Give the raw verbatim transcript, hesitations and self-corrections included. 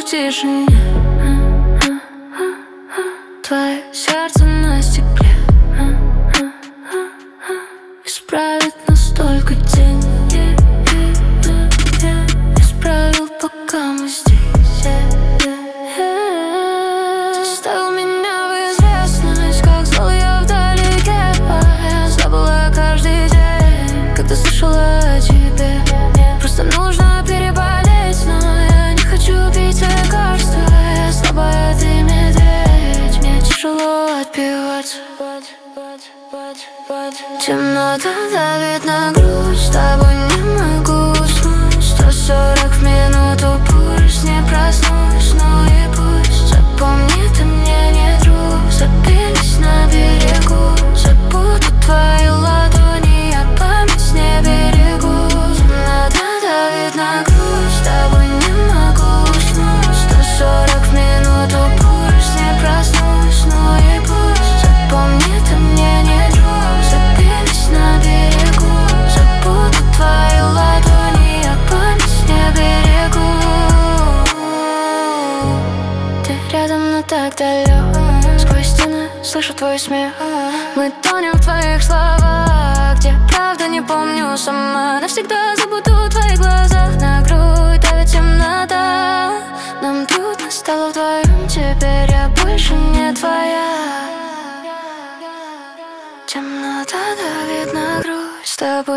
в тишине. Твое сердце на стекле исправит настолько день. Исправил, пока мы здесь. Ты ставил меня в известность, как звал я вдалеке. Я забыла каждый день, когда слышала о тебе. Просто нужно переболеть, но я не хочу пить лекарства. Я слабая, ты медведь, мне тяжело отбиваться. Темнота давит на грудь, с тобой не могу уснуть. Сто сорок в минуту пульс, не проснусь, ну и пусть. Запомни, ты мне не друг, забились на берегу. Забуду твои ладони, я память не берегу. Темнота давит на грудь, с тобой не могу уснуть. Сто сорок в минуту пульс, не проснусь, ну и пусть. Запомни, ты мне не друг, забились на берегу. Забуду твои ладони, я память не берегу. Ты рядом, но так далек. Сквозь стены слышу твой смех. Мы тонем в твоих словах, где правда не помню сама. Навсегда забуду твои глаза. На грудь давит темнота. Нам трудно стало вдвоем, теперь я больше не твоя. Темнота давит на грудь, с тобой